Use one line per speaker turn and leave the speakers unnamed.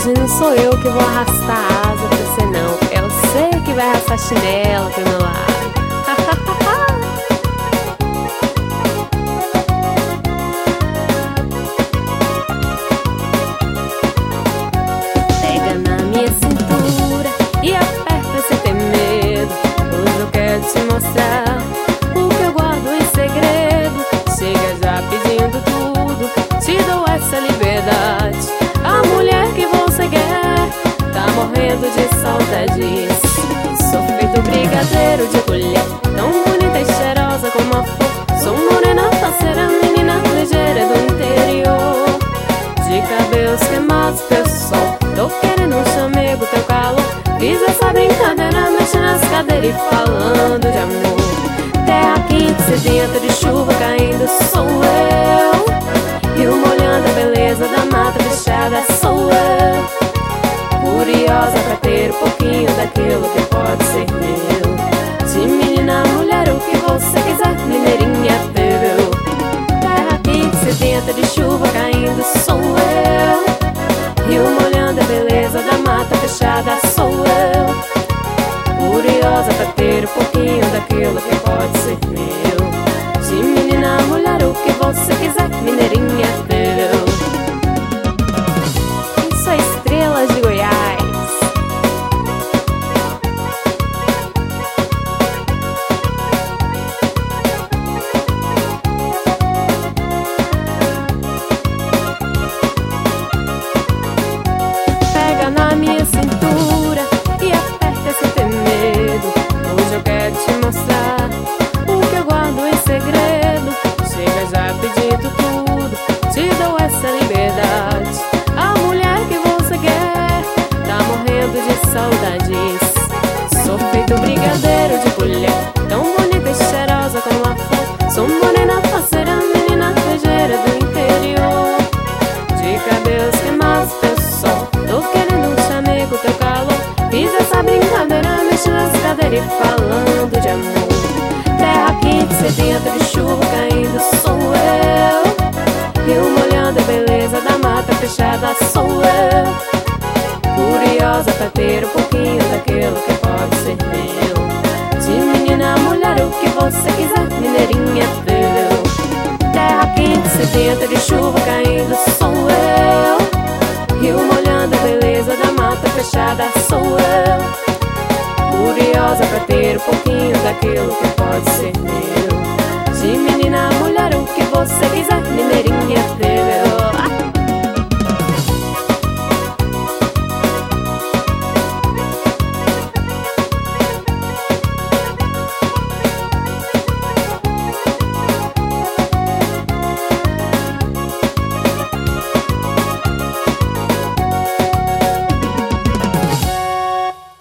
Hoje não sou eu que vou arrastar asa pra você não. É você que vai arrastar chinelo pro meu lado. Pega na minha cintura e aperta sem ter medo. Hoje eu quero te mostrar o que eu guardo em segredo. Chega já pedindo tudo, te dou essa liberdade. A mulher que você quer tá morrendo de saudades. Sou feito brigadeiro de colher, tão bonita e cheirosa como a flor. Sou morena, parceira, menina ligeira do interior. De cabelos queimados pelo sol, tô querendo um chamego, teu calor. Fiz essa brincadeira, mexendo nas cadeiras e falando de amor. Terra quente, sedenta de chuva caindo, sou eu. Rio molhando a beleza da mata fechada, sou eu. Curiosa pra ter um pouquinho daquilo que pode ser meu. De menina a mulher, o que você quiser, mineirinha bebeu. Terra quente, sedenta de chuva caindo, sou eu. Rio molhando a beleza da mata fechada, sou eu. Curiosa pra ter um pouquinho daquilo que pode ser meu. De menina a mulher, o que você quiser, mineirinha bebeu. Isso é Estrelas de Goiás. Pega na minha cintura e aperta sem ter medo. Hoje eu quero te mostrar o que eu guardo em segredo. Chega já pedindo tudo, te dou essa liberdade. A mulher que você quer tá morrendo de saudades. Sou feito brigadeiro de colher, tão bonita e cheirosa como a flor. Sou morena, parceira, menina ligeira do interior. De cabelos queimados pelo sol, tô querendo um chamego, teu calor. Fiz essa brincadeira, mexendo nas cadeiras e falando de amor. Terra quente, sedenta de chuva caindo, sou eu. Rio molhando a beleza da mata fechada, sou eu. Curiosa pra ter um pouquinho daquilo que pode ser meu. De menina a mulher, o que você quiser, mineirinha bebeu. Terra quente, sedenta de chuva caindo, sou eu. Rio molhando a beleza da mata fechada, sou eu. Curiosa pra ter um pouquinho daquilo que pode ser meu. De